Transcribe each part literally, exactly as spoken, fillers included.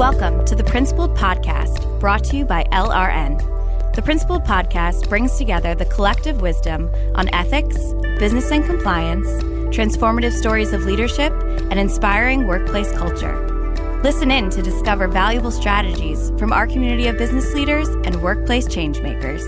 Welcome to the Principled Podcast, brought to you by L R N. The Principled Podcast brings together the collective wisdom on ethics, business and compliance, transformative stories of leadership, and inspiring workplace culture. Listen in to discover valuable strategies from our community of business leaders and workplace changemakers.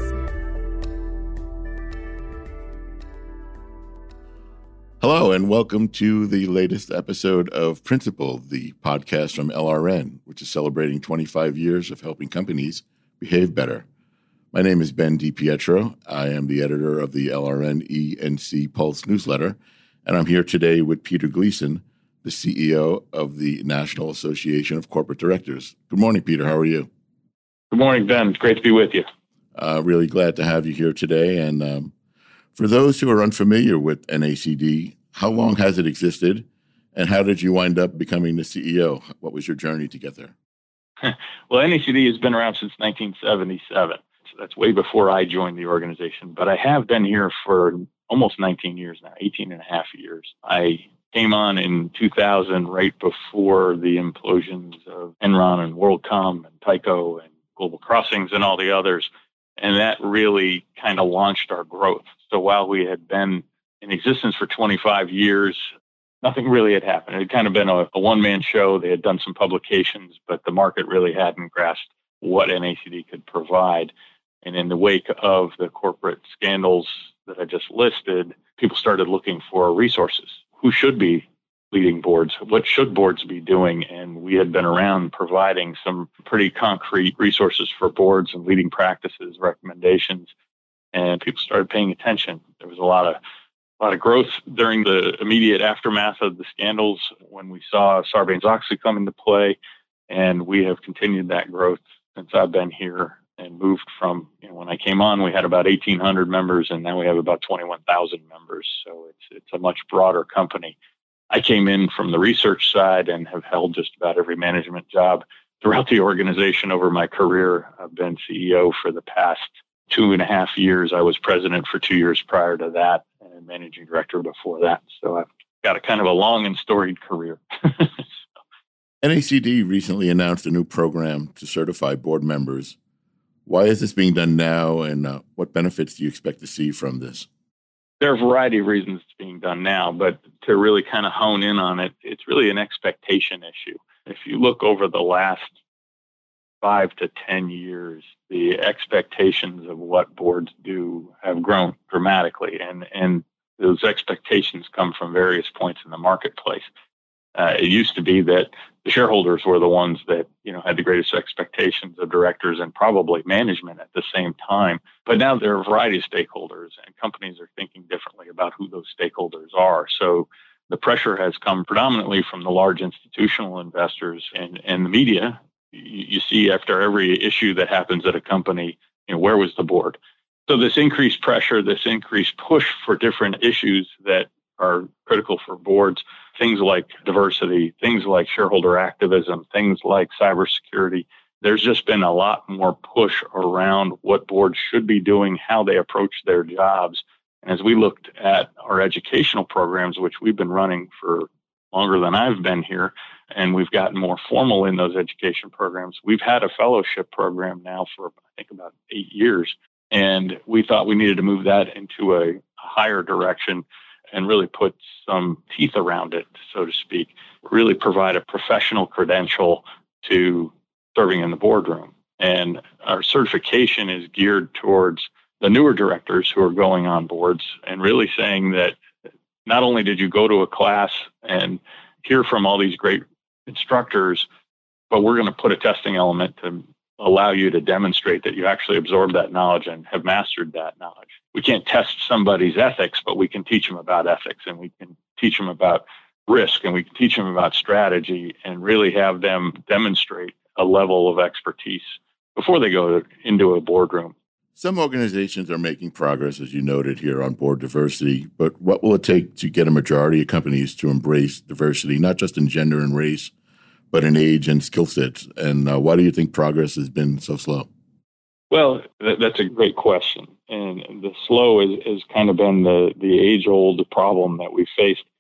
Hello, and welcome to the latest episode of Principled, the podcast from L R N, which is celebrating twenty-five years of helping companies behave better. My name is Ben DiPietro. I am the editor of the L R N E N C Pulse newsletter, and I'm here today with Peter Gleason, the C E O of the National Association of Corporate Directors. Good morning, Peter. How are you? Good morning, Ben. It's great to be with you. Uh, really glad to have you here today. And um, for those who are unfamiliar with N A C D, how long has it existed, and how did you wind up becoming the C E O? What was your journey to get there? Well, N A C D has been around since nineteen seventy-seven. So that's way before I joined the organization, but I have been here for almost nineteen years now, eighteen and a half years. I came on in two thousand, right before the implosions of Enron and WorldCom and Tyco and Global Crossings and all the others. And that really kind of launched our growth. So while we had been in existence for twenty-five years, nothing really had happened. It had kind of been a, a one-man show. They had done some publications, but the market really hadn't grasped what N A C D could provide. And in the wake of the corporate scandals that I just listed, people started looking for resources. Who should be leading boards? What should boards be doing? And we had been around providing some pretty concrete resources for boards and leading practices, recommendations, and people started paying attention. There was a lot of a lot of growth during the immediate aftermath of the scandals when we saw Sarbanes-Oxley come into play, and we have continued that growth since I've been here and moved from, you know, when I came on, we had about eighteen hundred members, and now we have about twenty-one thousand members. So it's it's a much broader company. I came in from the research side and have held just about every management job throughout the organization over my career. I've been C E O for the past two and a half years. I was president for two years prior to that and managing director before that. So I've got a kind of a long and storied career. N A C D recently announced a new program to certify board members. Why is this being done now, and uh, what benefits do you expect to see from this? There are a variety of reasons it's being done now, but to really kind of hone in on it, it's really an expectation issue. If you look over the last five to ten years, the expectations of what boards do have grown dramatically, and, and those expectations come from various points in the marketplace. Uh, it used to be that the shareholders were the ones that, you know, had the greatest expectations of directors and probably management at the same time. But now there are a variety of stakeholders, and companies are thinking differently about who those stakeholders are. So the pressure has come predominantly from the large institutional investors and, and the media. You, you see after every issue that happens at a company, you know, where was the board? So this increased pressure, this increased push for different issues that are critical for boards, things like diversity, things like shareholder activism, things like cybersecurity. There's just been a lot more push around what boards should be doing, how they approach their jobs. And as we looked at our educational programs, which we've been running for longer than I've been here, and we've gotten more formal in those education programs, we've had a fellowship program now for, I think, about eight years. And we thought we needed to move that into a higher direction and really put some teeth around it, so to speak, really provide a professional credential to serving in the boardroom. And our certification is geared towards the newer directors who are going on boards and really saying that not only did you go to a class and hear from all these great instructors, but we're going to put a testing element to allow you to demonstrate that you actually absorbed that knowledge and have mastered that knowledge. We can't test somebody's ethics, but we can teach them about ethics, and we can teach them about risk, and we can teach them about strategy, and really have them demonstrate a level of expertise before they go into a boardroom. Some organizations are making progress, as you noted here, on board diversity, but what will it take to get a majority of companies to embrace diversity, not just in gender and race, but in age and skill sets? And uh, why do you think progress has been so slow? Well, that, that's a great question. And the slow is, has kind of been the, the age-old problem that we faced.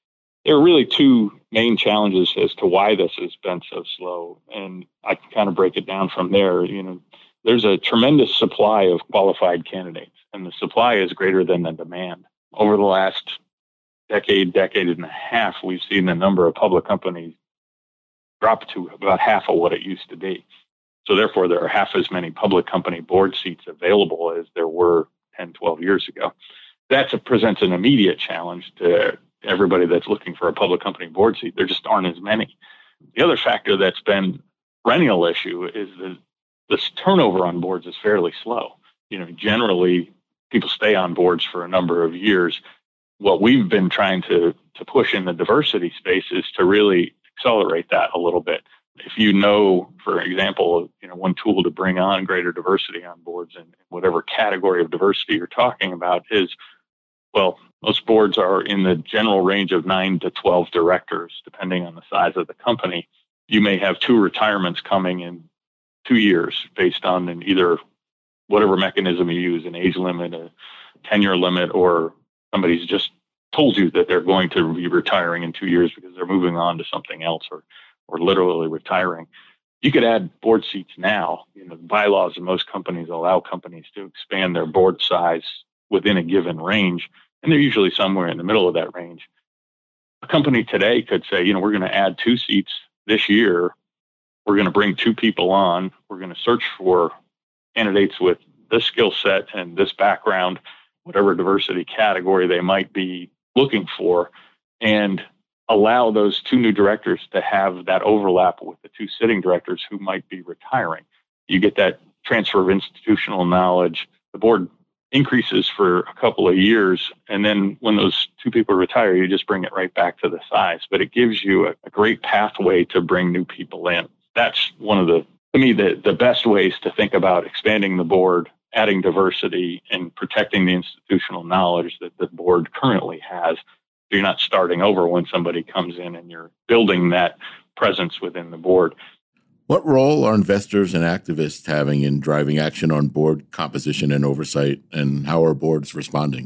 there are really two main challenges as to why this has been so slow. And I can kind of break it down from there. You know, there's a tremendous supply of qualified candidates, and the supply is greater than the demand. Over the last decade, decade and a half, we've seen the number of public companies drop to about half of what it used to be. So therefore, there are half as many public company board seats available as there were ten, twelve years ago. That presents an immediate challenge to everybody that's looking for a public company board seat. There just aren't as many. The other factor that's been a perennial issue is that this turnover on boards is fairly slow. You know, generally, people stay on boards for a number of years. What we've been trying to, to push in the diversity space is to really accelerate that a little bit. If you know, for example, you know, one tool to bring on greater diversity on boards and whatever category of diversity you're talking about is, well, most boards are in the general range of nine to twelve directors, depending on the size of the company. You may have two retirements coming in two years based on an either whatever mechanism you use, an age limit, a tenure limit, or somebody's just told you that they're going to be retiring in two years because they're moving on to something else or or literally retiring. You could add board seats now. You know, the bylaws of most companies allow companies to expand their board size within a given range, and they're usually somewhere in the middle of that range. A company today could say, you know, we're going to add two seats this year. We're going to bring two people on. We're going to search for candidates with this skill set and this background, whatever diversity category they might be looking for, and allow those two new directors to have that overlap with the two sitting directors who might be retiring. You get that transfer of institutional knowledge. The board increases for a couple of years, and then when those two people retire, you just bring it right back to the size. But it gives you a, a great pathway to bring new people in. That's one of the, to me, the, the best ways to think about expanding the board, adding diversity, and protecting the institutional knowledge that the board currently has. So you're not starting over when somebody comes in, and you're building that presence within the board. What role are investors and activists having in driving action on board composition and oversight, and how are boards responding?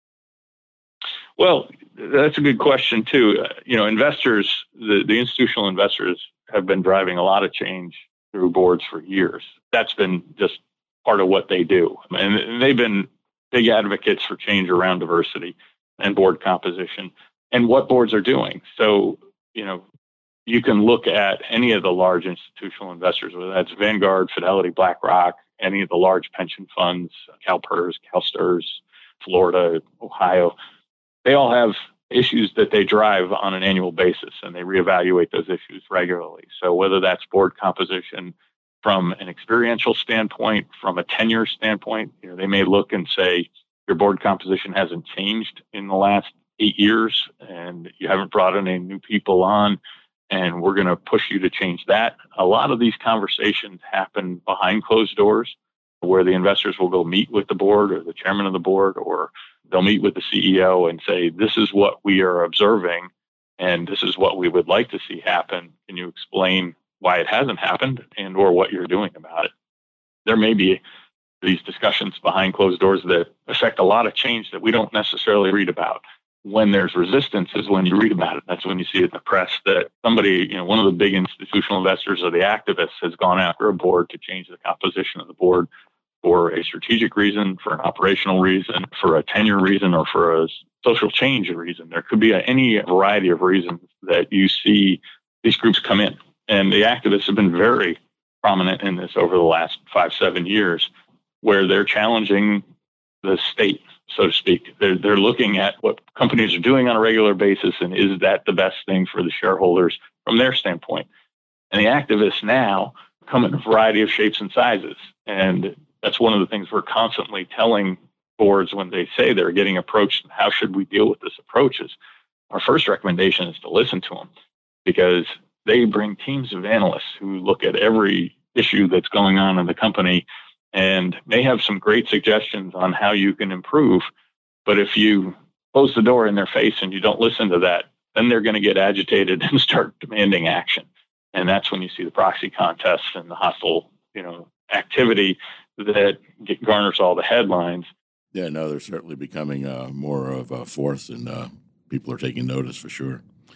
Well, that's a good question, too. Uh, you know, investors, the, the institutional investors have been driving a lot of change through boards for years. That's been just part of what they do. And they've been big advocates for change around diversity and board composition and what boards are doing. So, you know, you can look at any of the large institutional investors, whether that's Vanguard, Fidelity, BlackRock, any of the large pension funds, CalPERS, CalSTRS, Florida, Ohio. They all have issues that they drive on an annual basis, and they reevaluate those issues regularly. So whether that's board composition from an experiential standpoint, from a tenure standpoint, you know, they may look and say, your board composition hasn't changed in the last eight years, and you haven't brought any new people on, and we're going to push you to change that. A lot of these conversations happen behind closed doors, where the investors will go meet with the board or the chairman of the board, or they'll meet with the C E O and say, this is what we are observing, and this is what we would like to see happen. Can you explain why it hasn't happened and or what you're doing about it? There may be these discussions behind closed doors that affect a lot of change that we don't necessarily read about. When there's resistance is when you read about it. That's when you see it in the press that somebody, you know, one of the big institutional investors or the activists has gone after a board to change the composition of the board for a strategic reason, for an operational reason, for a tenure reason, or for a social change reason. There could be a, any variety of reasons that you see these groups come in. And the activists have been very prominent in this over the last five, seven years, where they're challenging the state, so to speak. They're, they're looking at what companies are doing on a regular basis, and is that the best thing for the shareholders from their standpoint? And the activists now come in a variety of shapes and sizes. And that's one of the things we're constantly telling boards when they say they're getting approached, how should we deal with this approach? Is our first recommendation is to listen to them, because they bring teams of analysts who look at every issue that's going on in the company and may have some great suggestions on how you can improve. But if you close the door in their face and you don't listen to that, then they're going to get agitated and start demanding action. And that's when you see the proxy contests and the hostile, you know, activity that get, garners all the headlines. Yeah, no, they're certainly becoming uh, more of a force, and uh, people are taking notice for sure.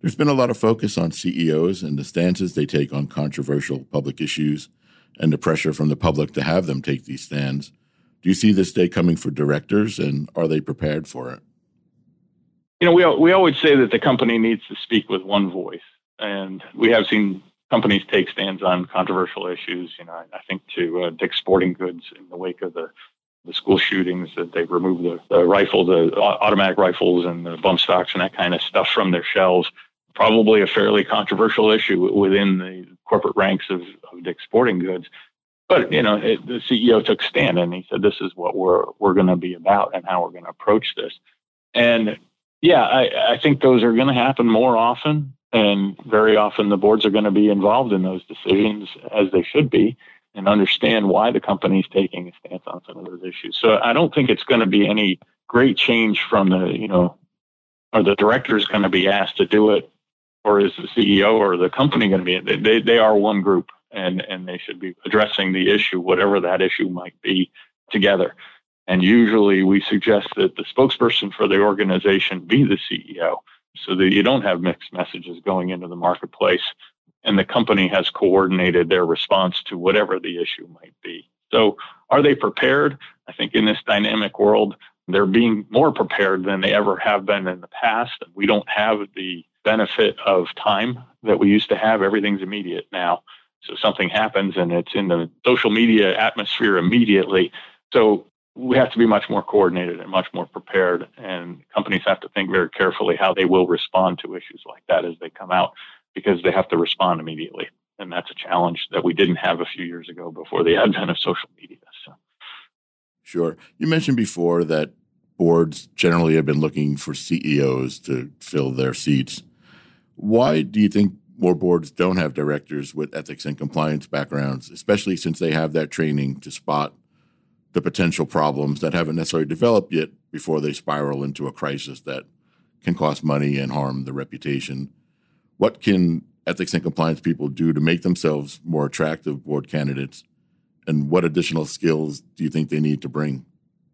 There's been a lot of focus on C E Os and the stances they take on controversial public issues and the pressure from the public to have them take these stands. Do you see this day coming for directors, and are they prepared for it? You know, we we always say that the company needs to speak with one voice, and we have seen companies take stands on controversial issues. You know, I, I think to uh, Dick's Sporting Goods in the wake of the the school shootings, that they removed the, the rifle, the automatic rifles and the bump stocks and that kind of stuff from their shelves. Probably a fairly controversial issue within the corporate ranks of, of Dick's Sporting Goods. But, you know, it, the C E O took a stand and he said, this is what we're we're going to be about and how we're going to approach this. And yeah, I, I think those are going to happen more often. And very often the boards are going to be involved in those decisions, as they should be, and understand why the company is taking a stance on some of those issues. So I don't think it's going to be any great change from the, you know, are the directors going to be asked to do it, or is the C E O or the company going to be? They they are one group, and and they should be addressing the issue, whatever that issue might be, together. And usually we suggest that the spokesperson for the organization be the C E O, so that you don't have mixed messages going into the marketplace, and the company has coordinated their response to whatever the issue might be. So are they prepared? I think in this dynamic world, they're being more prepared than they ever have been in the past. We don't have the benefit of time that we used to have. Everything's immediate now. So something happens and it's in the social media atmosphere immediately. So we have to be much more coordinated and much more prepared. And companies have to think very carefully how they will respond to issues like that as they come out, because they have to respond immediately. And that's a challenge that we didn't have a few years ago before the advent of social media. So. Sure. You mentioned before that boards generally have been looking for C E Os to fill their seats. Why do you think more boards don't have directors with ethics and compliance backgrounds, especially since they have that training to spot the potential problems that haven't necessarily developed yet before they spiral into a crisis that can cost money and harm the reputation? What can ethics and compliance people do to make themselves more attractive board candidates? And what additional skills do you think they need to bring?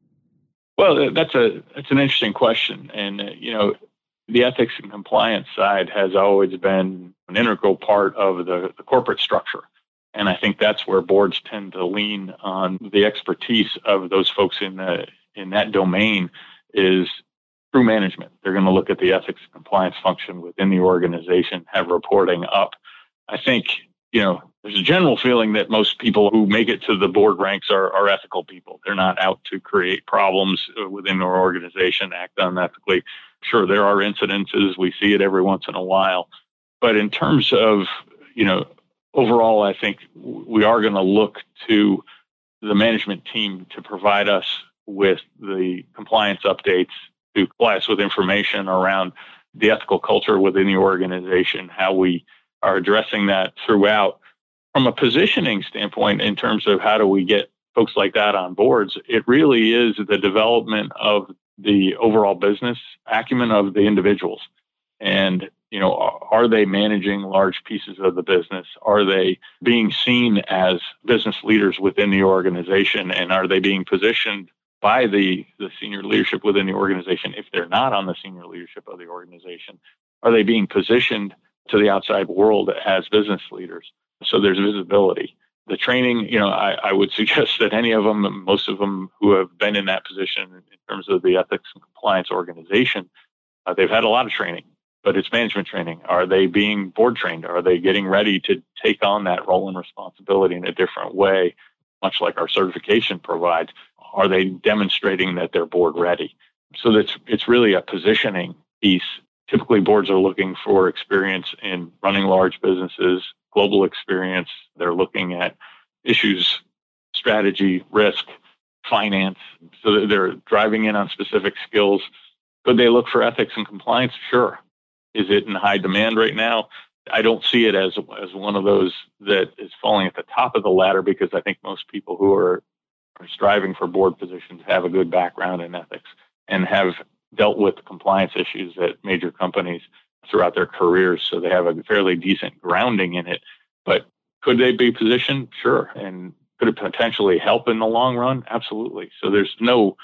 Well, that's a that's an interesting question. And, uh, you know, the ethics and compliance side has always been an integral part of the, the corporate structure. And I think that's where boards tend to lean on the expertise of those folks in the in that domain is through management. They're going to look at the ethics and compliance function within the organization, have reporting up. I think, you know, there's a general feeling that most people who make it to the board ranks are, are ethical people. They're not out to create problems within their organization, act unethically. Sure, there are incidences. We see it every once in a while. But in terms of, you know, overall, I think we are going to look to the management team to provide us with the compliance updates, to supply us with information around the ethical culture within the organization, how we are addressing that throughout. From a positioning standpoint, in terms of how do we get folks like that on boards, it really is the development of the overall business acumen of the individuals. And, you know, are they managing large pieces of the business? Are they being seen as business leaders within the organization? And are they being positioned by the, the senior leadership within the organization? If they're not on the senior leadership of the organization, are they being positioned to the outside world as business leaders? So there's visibility. The training, you know, I, I would suggest that any of them, most of them who have been in that position in terms of the ethics and compliance organization, uh, they've had a lot of training, but it's management training. Are they being board trained? Are they getting ready to take on that role and responsibility in a different way, much like our certification provides? Are they demonstrating that they're board ready? So that's, it's really a positioning piece. Typically, boards are looking for experience in running large businesses, global experience. They're looking at issues, strategy, risk, finance. So they're driving in on specific skills. Could they look for ethics and compliance? Sure. Is it in high demand right now? I don't see it as, as one of those that is falling at the top of the ladder, because I think most people who are, are striving for board positions have a good background in ethics and have dealt with compliance issues at major companies throughout their careers. So they have a fairly decent grounding in it. But could they be positioned? Sure. And could it potentially help in the long run? Absolutely. So there's no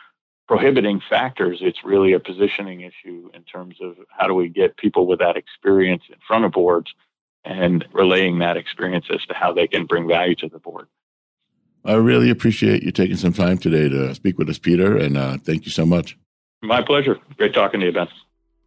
prohibiting factors. It's really a positioning issue in terms of how do we get people with that experience in front of boards and relaying that experience as to how they can bring value to the board. I really appreciate you taking some time today to speak with us, Peter, and uh, thank you so much. My pleasure. Great talking to you, Ben.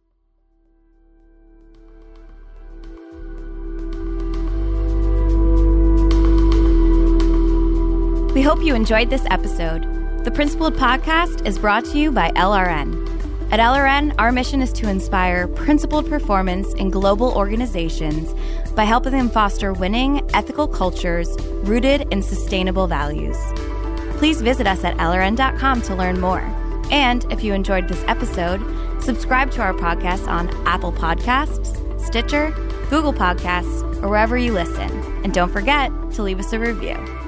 We hope you enjoyed this episode. The Principled Podcast is brought to you by L R N. At L R N, our mission is to inspire principled performance in global organizations by helping them foster winning, ethical cultures rooted in sustainable values. Please visit us at L R N dot com to learn more. And if you enjoyed this episode, subscribe to our podcast on Apple Podcasts, Stitcher, Google Podcasts, or wherever you listen. And don't forget to leave us a review.